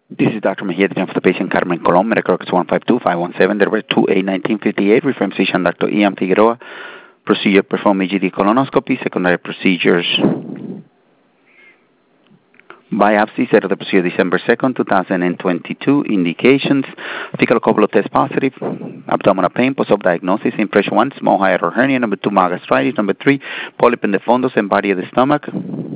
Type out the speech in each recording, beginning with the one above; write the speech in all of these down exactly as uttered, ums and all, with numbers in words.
This is Doctor Mejia, the for the patient Carmen Colon, medical records one five two five one seven, delivery two eight nineteen fifty-eight, referring physician Doctor Ian Figueroa, procedure perform E G D colonoscopy, secondary procedures, biopsy, set of the procedure December second, two thousand twenty-two, indications, fecal couple of test positive, abdominal pain, post-op diagnosis, impression one, small hiatal hernia, number two, mild gastritis, number three, polyp in the fundus and body of the stomach,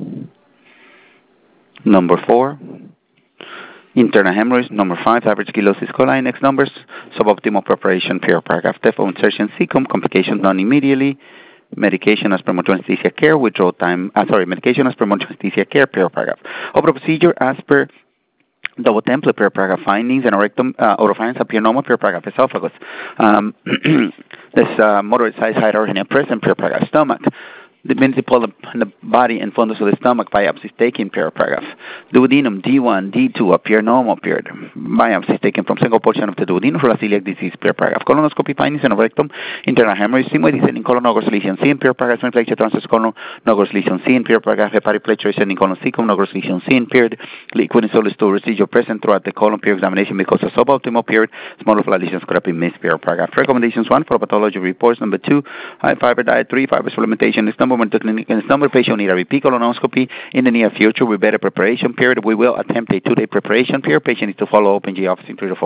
number four, internal hemorrhage, number five, average kilosis coli, next numbers, suboptimal preparation, period paragraph, death of insertion cecum, complications done immediately, medication as per motor anesthesia care, withdrawal time, uh, sorry, medication as per motor anesthesia care, period paragraph. Open procedure as per double template, period paragraph, findings, and rectum, uh, oropharynx appear normal, period paragraph, esophagus. Um, this uh, moderate size hiatal hernia present, period paragraph, stomach. The principal in the body and fundus of the stomach, biopsies taken, period paragraph. Duodenum D one, D two appear normal, period. Biopsies taken from single portion of the duodenum for celiac disease, period paragraph. Colonoscopy findings in the rectum, internal hemorrhage, sigmoid descending colon, nogos lesion C, period paragraph, inflection transverse colon, nogos lesion C, period paragraph, hepatic pleasure descending colon cecum, nogos lesion C, period. Liquid and solid stool residual present throughout the colon, period examination because of suboptimal, period. Smaller flat lesions could have been missed, period paragraph. Recommendations one for pathology reports, number two, high fiber diet, three, fiber supplementation, this number one to clinic, and this number patient need a repeat colonoscopy in the near future with better preparation, period. We will attempt a two-day preparation, period. Patient needs to follow up in G office in three to four